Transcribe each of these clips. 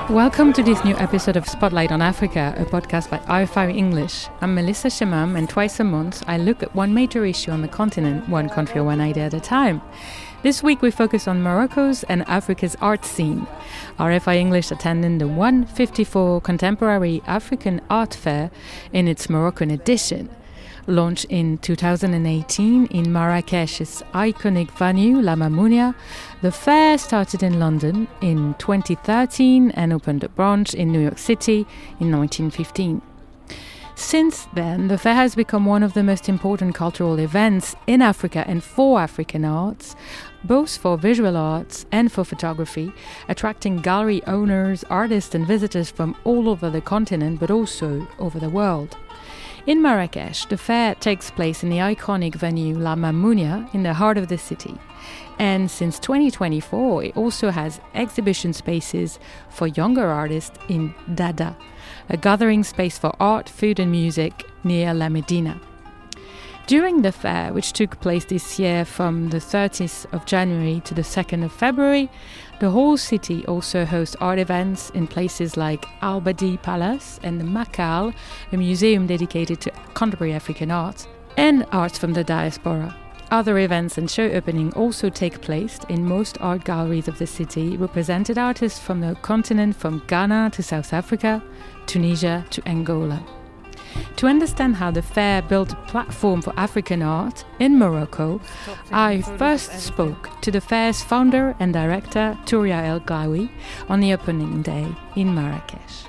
Welcome to this new episode of Spotlight on Africa, a podcast by RFI English. I'm Melissa Shemam, and twice a month I look at one major issue on the continent, one country or one idea at a time. This week we focus on Morocco's and Africa's art scene. RFI English attended the 154 Contemporary African Art Fair in its Moroccan edition. Launched in 2018 in Marrakesh's iconic venue, La Mamounia, the fair started in London in 2013 and opened a branch in New York City in 1915. Since then, the fair has become one of the most important cultural events in Africa and for African arts, both for visual arts and for photography, attracting gallery owners, artists and visitors from all over the continent, but also over the world. In Marrakesh, the fair takes place in the iconic venue La Mamounia in the heart of the city. And since 2024, it also has exhibition spaces for younger artists in Dada, a gathering space for art, food and music near La Medina. During the fair, which took place this year from the 30th of January to the 2nd of February, the whole city also hosts art events in places like Al Badi Palace and the Makal, a museum dedicated to contemporary African art, and arts from the diaspora. Other events and show openings also take place in most art galleries of the city, represented artists from the continent from Ghana to South Africa, Tunisia to Angola. To understand how the fair built a platform for African art in Morocco, I first spoke to the fair's founder and director, Touria El Glaoui, on the opening day in Marrakesh.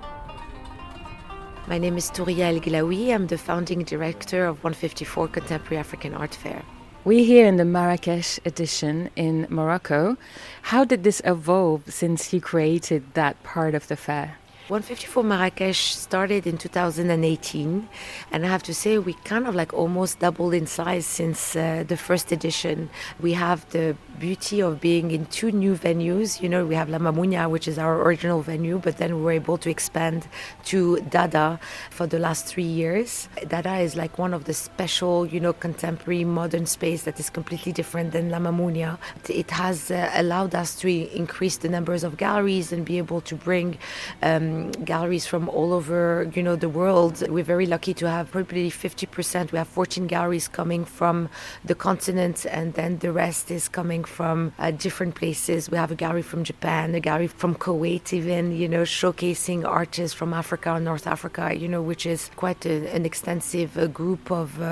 My name is Touria El Glaoui. I'm the founding director of 154 Contemporary African Art Fair. We're here in the Marrakesh edition in Morocco. How did this evolve since you created that part of the fair? 154 Marrakesh started in 2018, and I have to say we kind of like almost doubled in size since the first edition. We have the beauty of being in two new venues. You know, we have La Mamounia, which is our original venue, but then we were able to expand to Dada for the last 3 years. Dada is like one of the special, contemporary modern space that is completely different than La Mamounia. It has allowed us to increase the numbers of galleries and be able to bring galleries from all over, the world. We're very lucky to have probably 50%. We have 14 galleries coming from the continent, and then the rest is coming from different places. We have a gallery from Japan, a gallery from Kuwait even, showcasing artists from Africa and North Africa, which is quite an extensive group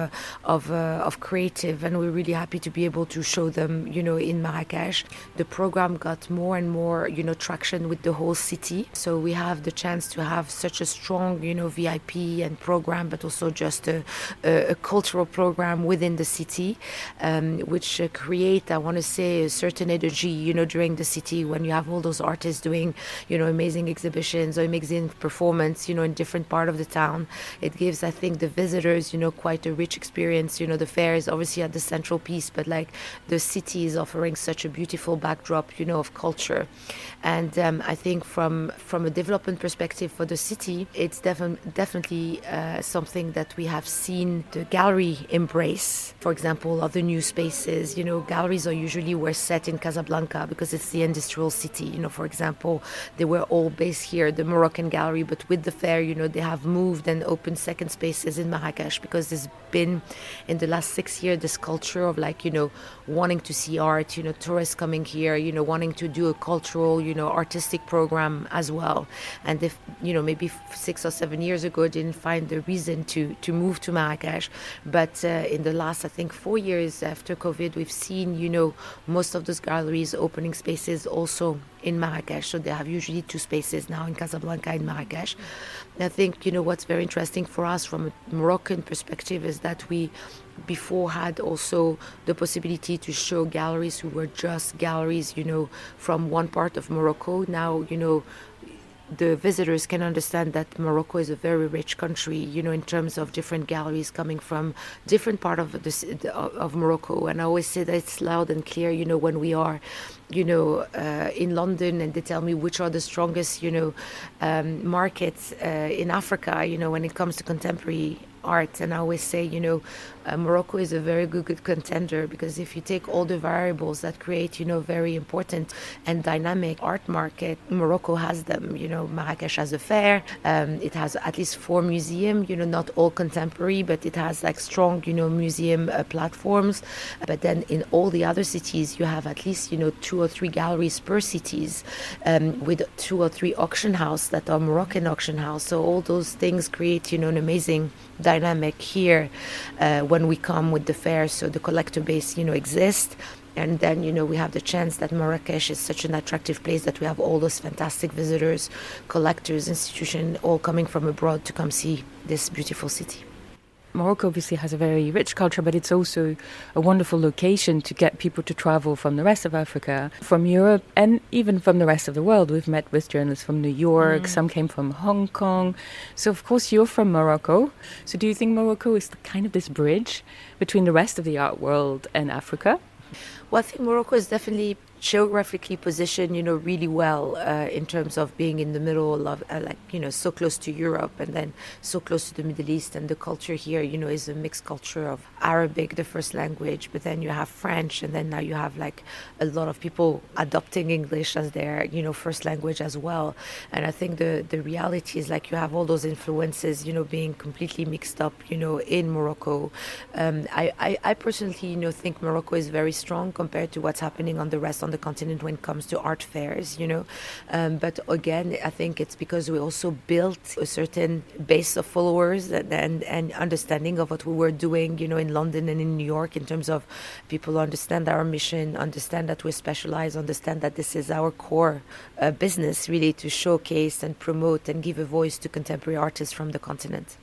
of creative, and we're really happy to be able to show them, in Marrakesh. The program got more and more, traction with the whole city. So we have the chance to have such a strong, VIP and program, but also just a cultural program within the city, which create, I want to say, a certain energy, during the city when you have all those artists doing, amazing exhibitions or amazing performance, in different part of the town. It gives, I think, the visitors, quite a rich experience. The fair is obviously at the central piece, but like the city is offering such a beautiful backdrop, of culture. And I think from a development perspective for the city, it's definitely something that we have seen the gallery embrace. For example, other new spaces, galleries are usually were set in Casablanca because it's the industrial city. For example, they were all based here, the Moroccan gallery, but with the fair, they have moved and opened second spaces in Marrakesh because there's been, in the last 6 years, this culture of wanting to see art, tourists coming here, wanting to do a cultural, artistic program as well. And if, maybe 6 or 7 years ago, didn't find the reason to move to Marrakesh. But in the last, I think, 4 years after COVID, we've seen, most of those galleries opening spaces also in Marrakesh. So they have usually 2 spaces now in Casablanca and Marrakesh. And I think, what's very interesting for us from a Moroccan perspective is that we before had also the possibility to show galleries who were just galleries, from one part of Morocco. Now, the visitors can understand that Morocco is a very rich country, in terms of different galleries coming from different part of Morocco. And I always say that it's loud and clear, when we are, in London and they tell me which are the strongest, markets in Africa, when it comes to contemporary art. And I always say, Morocco is a very good contender, because if you take all the variables that create, very important and dynamic art market, Morocco has them. Marrakesh has a fair. It has at least 4 museums, not all contemporary, but it has like strong, museum platforms. But then in all the other cities, you have at least, 2 or 3 galleries per cities, with 2 or 3 auction houses that are Moroccan auction house. So all those things create, an amazing dynamic here when we come with the fair. So the collector base, exists. And then, we have the chance that Marrakesh is such an attractive place that we have all those fantastic visitors, collectors, institutions, all coming from abroad to come see this beautiful city. Morocco obviously has a very rich culture, but it's also a wonderful location to get people to travel from the rest of Africa, from Europe, and even from the rest of the world. We've met with journalists from New York, some came from Hong Kong. So, of course, you're from Morocco. So do you think Morocco is kind of this bridge between the rest of the art world and Africa? Well, I think Morocco is definitely geographically positioned, really well in terms of being in the middle of, so close to Europe and then so close to the Middle East. And the culture here, is a mixed culture of Arabic, the first language, but then you have French, and then now you have like a lot of people adopting English as their, first language as well. And I think the reality is like you have all those influences, being completely mixed up, in Morocco. I personally, think Morocco is very strong compared to what's happening on the continent when it comes to art fairs, but again, I think it's because we also built a certain base of followers and understanding of what we were doing, in London and in New York, in terms of people understand our mission, understand that we're specialized, understand that this is our core business, really, to showcase and promote and give a voice to contemporary artists from the continent.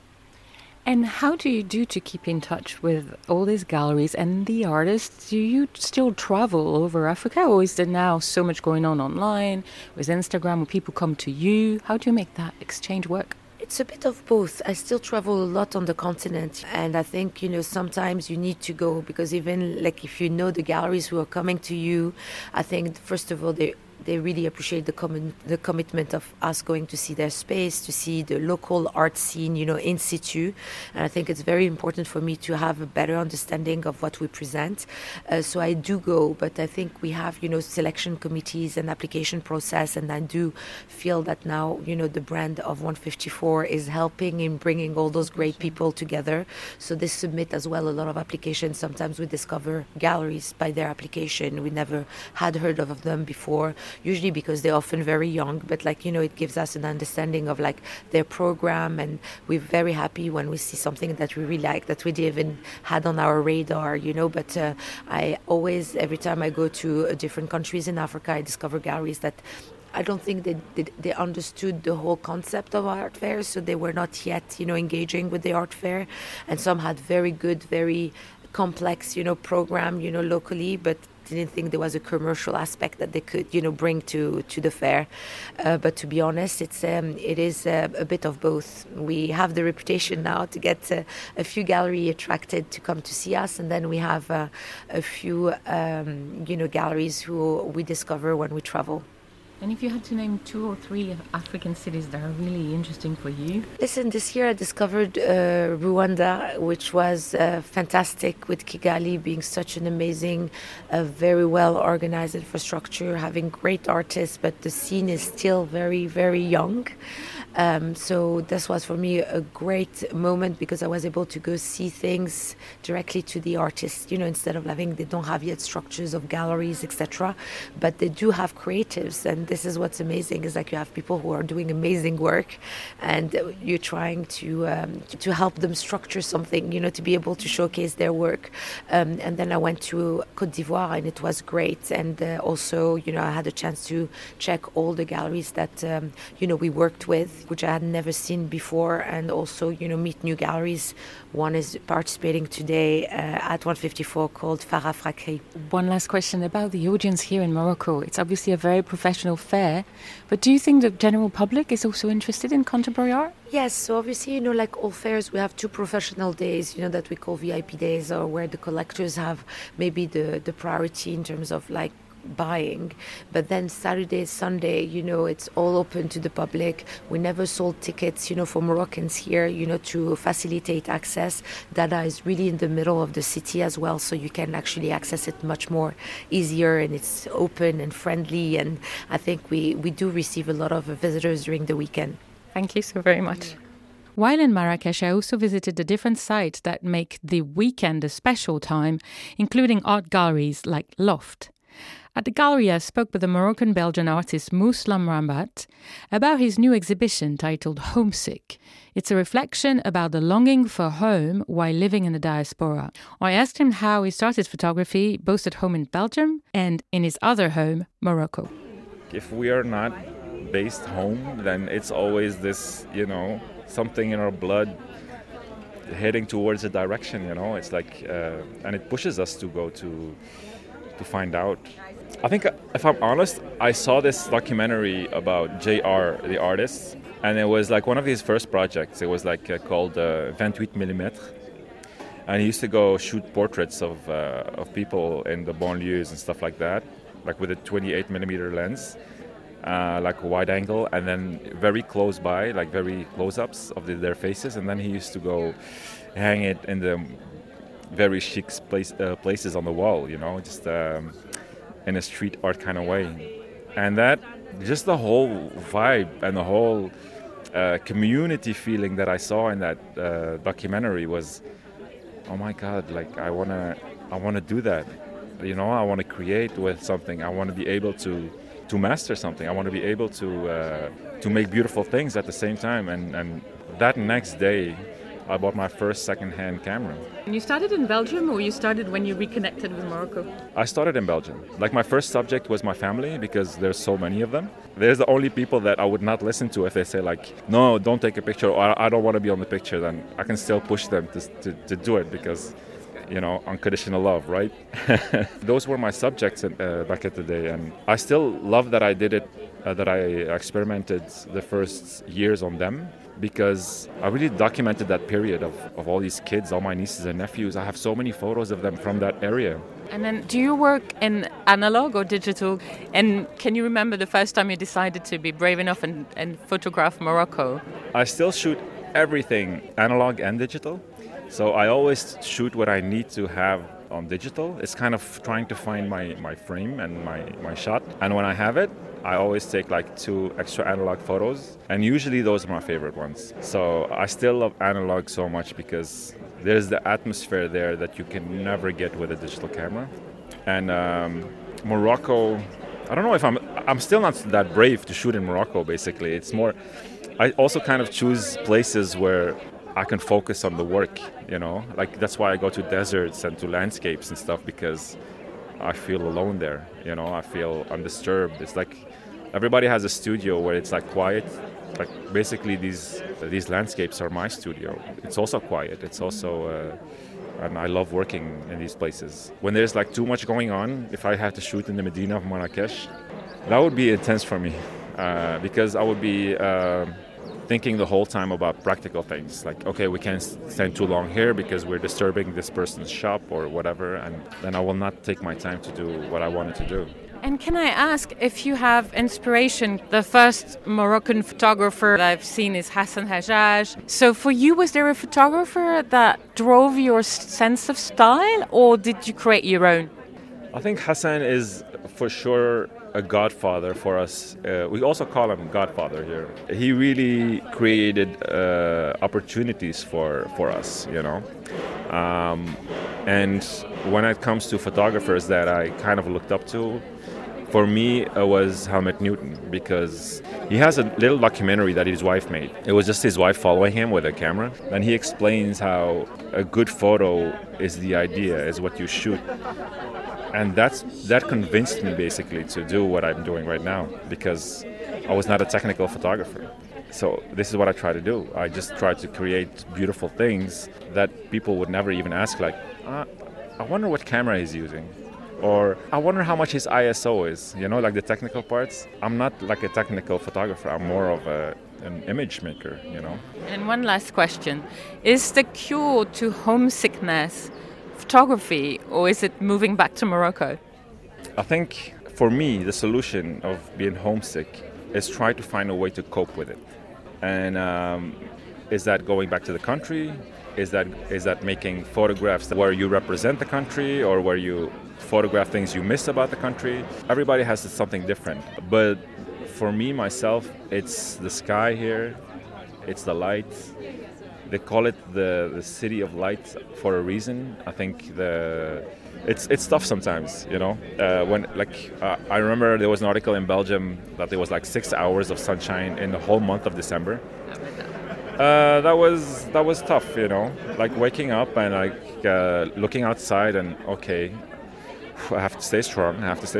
And how do you do to keep in touch with all these galleries and the artists? Do you still travel over Africa, or is there now so much going on online with Instagram where people come to you? How do you make that exchange work? It's a bit of both. I still travel a lot on the continent, and I think, sometimes you need to go, because even like if the galleries who are coming to you, I think first of all they really appreciate the commitment of us going to see their space, to see the local art scene, in situ. And I think it's very important for me to have a better understanding of what we present. So I do go, but I think we have, selection committees and application process. And I do feel that now, the brand of 154 is helping in bringing all those great people together. So they submit as well a lot of applications. Sometimes we discover galleries by their application. We never had heard of them before. Usually because they're often very young, but it gives us an understanding of their program, and we're very happy when we see something that we really like, that we didn't even had on our radar, but I always, every time I go to different countries in Africa, I discover galleries that I don't think they understood the whole concept of art fairs, so they were not yet, engaging with the art fair, and some had very good, very complex, program, locally, but didn't think there was a commercial aspect that they could, bring to the fair. But to be honest, it is a bit of both. We have the reputation now to get a few galleries attracted to come to see us, and then we have a few, galleries who we discover when we travel. And if you had to name 2 or 3 African cities that are really interesting for you? Listen, this year I discovered Rwanda, which was fantastic, with Kigali being such an amazing, very well organized infrastructure, having great artists, but the scene is still very, very young. So this was for me a great moment, because I was able to go see things directly to the artists, instead of they don't have yet structures of galleries, etc. But they do have creatives, and this is what's amazing, is you have people who are doing amazing work, and you're trying to help them structure something, to be able to showcase their work. And then I went to Côte d'Ivoire, and it was great. And also, I had a chance to check all the galleries that, we worked with, which I had never seen before, and also, meet new galleries. One is participating today at 154 called Farah Frakri. One last question about the audience here in Morocco. It's obviously a very professional fair, but do you think the general public is also interested in contemporary art? Yes, so obviously, like all fairs, we have 2 professional days, that we call VIP days, or where the collectors have maybe the priority in terms of buying. But then Saturday, Sunday, it's all open to the public. We never sold tickets, for Moroccans here, to facilitate access. Dada is really in the middle of the city as well, so you can actually access it much more easier, and it's open and friendly. And I think we do receive a lot of visitors during the weekend. Thank you so very much. While in Marrakesh, I also visited the different sites that make the weekend a special time, including art galleries like Loft. At the gallery, I spoke with the Moroccan-Belgian artist Mouslam Rambat about his new exhibition titled Homesick. It's a reflection about the longing for home while living in the diaspora. I asked him how he started photography, both at home in Belgium and in his other home, Morocco. If we are not based home, then it's always this, something in our blood heading towards a direction, it's like, and it pushes us to go to find out. I think, if I'm honest, I saw this documentary about JR, the artist, and it was like one of his first projects. It was like called 28 mm, and he used to go shoot portraits of people in the banlieues and stuff like that, like with a 28 mm lens. Like a wide angle, and then very close by, like very close-ups of their faces, and then he used to go hang it in the very chic places on the wall, just in a street art kind of way. And that, just the whole vibe and the whole community feeling that I saw in that documentary was, oh my God, like I wanna do that, I want to create with something. I want to be able to master something. I want to be able to make beautiful things at the same time. And that next day, I bought my first second-hand camera. And you started in Belgium, or you started when you reconnected with Morocco? I started in Belgium. Like, my first subject was my family, because there's so many of them. There's the only people that I would not listen to if they say, like, no, don't take a picture, or I don't want to be on the picture. Then I can still push them to do it, because unconditional love, right? Those were my subjects back at the day, and I still love that I did it, that I experimented the first years on them, because I really documented that period of all these kids, all my nieces and nephews. I have so many photos of them from that area. And then, do you work in analog or digital? And can you remember the first time you decided to be brave enough and photograph Morocco? I still shoot everything, analog and digital. So I always shoot what I need to have on digital. It's kind of trying to find my frame and my shot. And when I have it, I always take like 2 extra analog photos. And usually those are my favorite ones. So I still love analog so much, because there's the atmosphere there that you can never get with a digital camera. And Morocco, I don't know if I'm still not that brave to shoot in Morocco, basically. It's more, I also kind of choose places where I can focus on the work, like that's why I go to deserts and to landscapes and stuff, because I feel alone there, I feel undisturbed. It's like everybody has a studio where it's like quiet. Like basically these landscapes are my studio. It's also quiet. It's also, and I love working in these places. When there's like too much going on, if I had to shoot in the Medina of Marrakesh, that would be intense for me, because I would be thinking the whole time about practical things, like, okay, we can't stand too long here because we're disturbing this person's shop or whatever, and then I will not take my time to do what I wanted to do. And can I ask if you have inspiration? The first Moroccan photographer that I've seen is Hassan Hajjaj. So for you, was there a photographer that drove your sense of style, or did you create your own? I think Hassan is for sure a godfather for us. We also call him Godfather here. He really created opportunities for us, and when it comes to photographers that I kind of looked up to, for me it was Helmut Newton, because he has a little documentary that his wife made. It was just his wife following him with a camera, and he explains how a good photo is the idea, is what you shoot. And that convinced me basically to do what I'm doing right now, because I was not a technical photographer. So this is what I try to do. I just try to create beautiful things that people would never even ask, like, I wonder what camera he's using, or I wonder how much his ISO is, like the technical parts. I'm not like a technical photographer. I'm more of an image maker, And one last question. Is the cure to homesickness photography, or is it moving back to Morocco? I think For me, the solution of being homesick is try to find a way to cope with it. And is that going back to the country? Is that making photographs where you represent the country or where you photograph things you miss about the country? Everybody has something different. But for me, myself, it's the sky here, it's the lights. They call it the city of lights for a reason. I think it's tough sometimes, you know. I remember there was an article in Belgium that there was like 6 hours of sunshine in the whole month of December. That was tough, you know. Like waking up and looking outside and okay, I have to stay strong.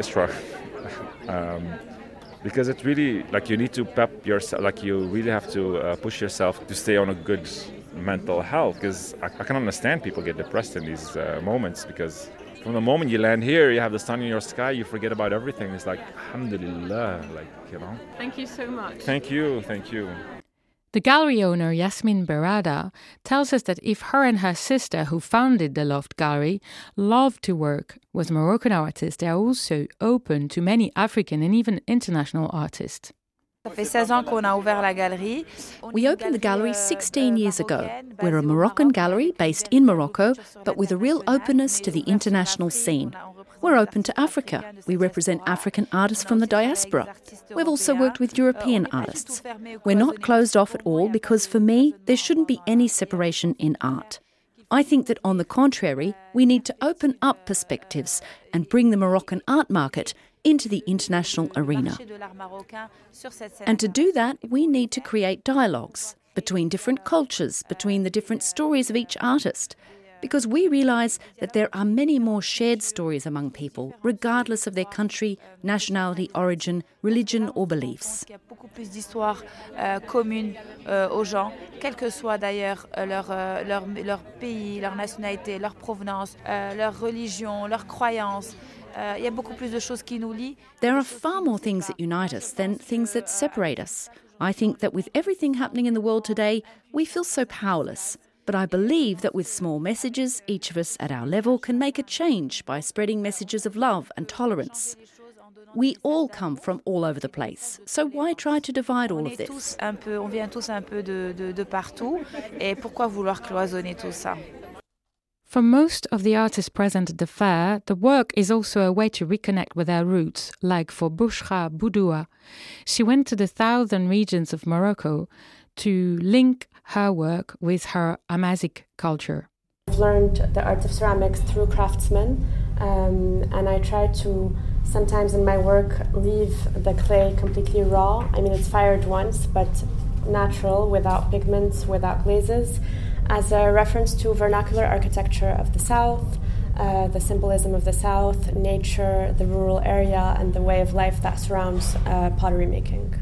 Because it's really like you need to pep yourself. Like you really have to push yourself to stay on a good mental health. Because I can understand people get depressed in these moments because from the moment you land here, you have the sun in your sky, you forget about everything. It's like, alhamdulillah, like, you know. Thank you so much. Thank you. The gallery owner, Yasmin Berada, tells us that if her and her sister, who founded the Loft Gallery, love to work with Moroccan artists, they are also open to many African and even international artists. We opened the gallery 16 years ago. We're a Moroccan gallery based in Morocco, but with a real openness to the international scene. We're open to Africa. We represent African artists from the diaspora. We've also worked with European artists. We're not closed off at all because, for me, there shouldn't be any separation in art. I think that, on the contrary, we need to open up perspectives and bring the Moroccan art market into the international arena. And to do that, we need to create dialogues between different cultures, between the different stories of each artist, because we realise that there are many more shared stories among people, regardless of their country, nationality, origin, religion or beliefs. Il y a beaucoup plus d'histoires communes aux gens, quel que soit d'ailleurs leur pays, leur nationalité, leur provenance, leur religion, leur croyance. Il y a beaucoup plus de choses qui nous lient. There are far more things that unite us than things that separate us. I think that with everything happening in the world today, we feel so powerless. But I believe that with small messages, each of us at our level can make a change by spreading messages of love and tolerance. We all come from all over the place, so why try to divide all of this? On vient tous un peu de partout, et pourquoi vouloir cloisonner tout ça? For most of the artists present at the fair, the work is also a way to reconnect with their roots, like for Bouchra Boudoua. She went to the southern regions of Morocco to link her work with her Amazigh culture. I've learned the art of ceramics through craftsmen, and I try to sometimes in my work leave the clay completely raw. I mean, it's fired once, but natural, without pigments, without glazes, as a reference to vernacular architecture of the South, the symbolism of the South, nature, the rural area, and the way of life that surrounds pottery making.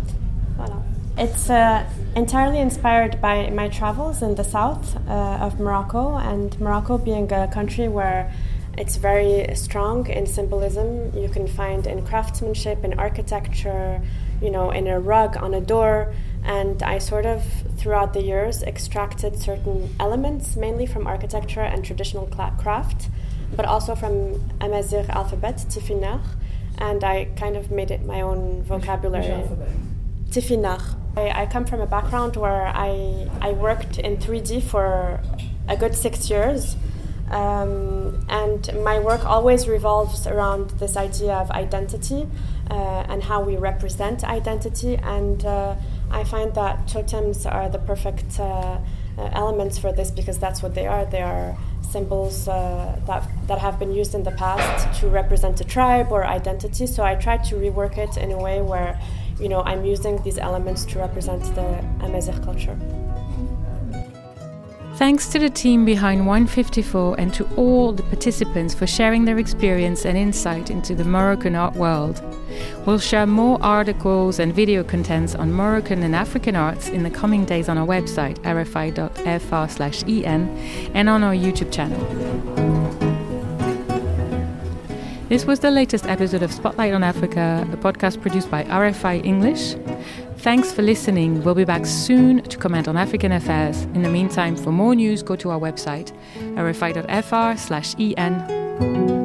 Voilà. It's entirely inspired by my travels in the south of Morocco, and Morocco being a country where it's very strong in symbolism. You can find in craftsmanship, in architecture, you know, in a rug on a door. And I sort of, throughout the years, extracted certain elements, mainly from architecture and traditional craft, but also from Amazigh alphabet, Tifinagh, and I kind of made it my own vocabulary. Tifinagh. I come from a background where I worked in 3D for a good 6 years, and my work always revolves around this idea of identity and how we represent identity, and I find that totems are the perfect elements for this, because that's what they are. They are symbols that have been used in the past to represent a tribe or identity, so I try to rework it in a way where, you know, I'm using these elements to represent the Amazigh culture. Thanks to the team behind 154 and to all the participants for sharing their experience and insight into the Moroccan art world. We'll share more articles and video contents on Moroccan and African arts in the coming days on our website, rfi.fr/en, and on our YouTube channel. This was the latest episode of Spotlight on Africa, a podcast produced by RFI English. Thanks for listening. We'll be back soon to comment on African affairs. In the meantime, for more news, go to our website, rfi.fr/en.